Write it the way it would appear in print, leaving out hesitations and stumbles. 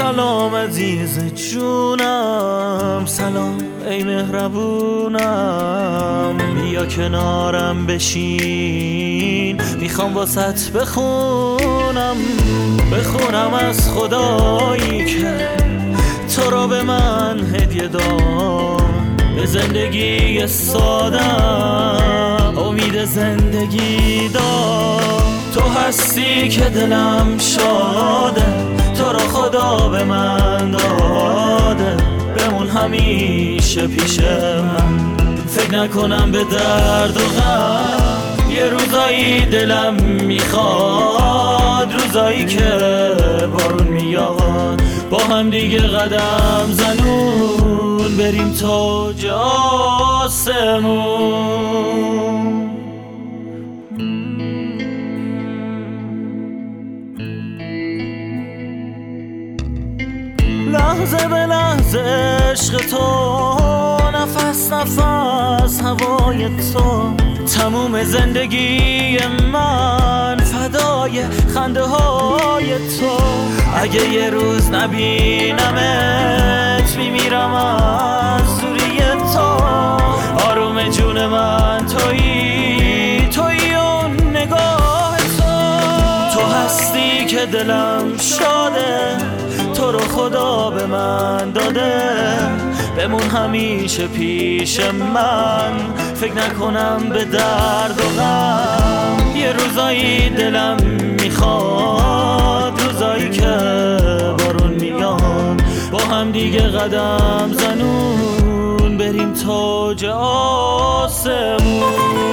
سلام عزیز جونم، سلام ای مهربونم، بیا کنارم بشین، میخوام واسط بخونم از خدایی که تو رو به من هدیه داد، به زندگی سادم امید زندگی داد. تو هستی که دلم شاده، تو رو خدا به من داده، بمون همیشه پیش من، فکر نکنم به درد و غم. یه روزایی دلم میخواد، روزایی که بارون میاد، با هم دیگه قدم زنون بریم تاج آسمون. لحظه به لحظه عشق تو، نفس نفس هوای تو، تموم زندگی من فدای خنده های تو. اگه یه روز نبینمت میمیرم از دوری تو، آروم جون من تویی اون نگاه تو هستی که دلم شاده، تو رو خدا به من داده، بمون همیشه پیش من، فکر نکنم به درد و غم. یه روزایی دلم میخواد، روزایی که بارون میاد، با هم دیگه قدم زنون بریم تاج آسمون.